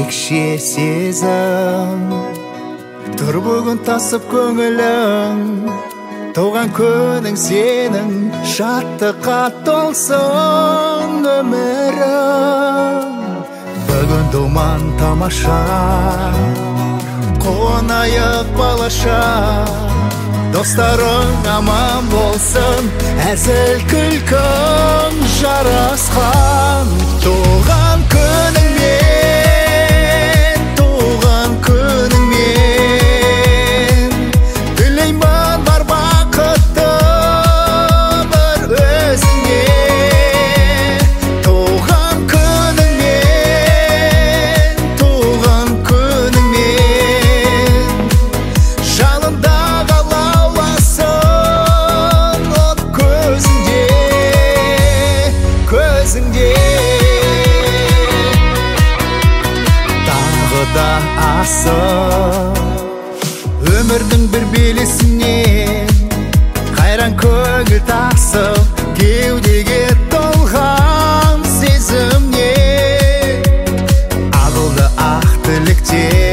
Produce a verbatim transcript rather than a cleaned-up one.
ерекше сезім. Тұр бүгін тасып көңілің, туған күнің сенің, шаттыққа толсын өмірің. Бүгін думан тамаша, қуанайық балаша, достарың аман болсын, әзіл күлкің жарасқан. Туған күніңмен, туған күніңмен, тілеймін бар бақытты бір өзіңе. Туған күніңмен, туған күніңмен, жалында лауласын от көзіңде, көзіңде. Тағы да асып өмірдің бір белесінен, қайран көңіл тасып кеудеге толған сезімне. Ағылды ақ тілектер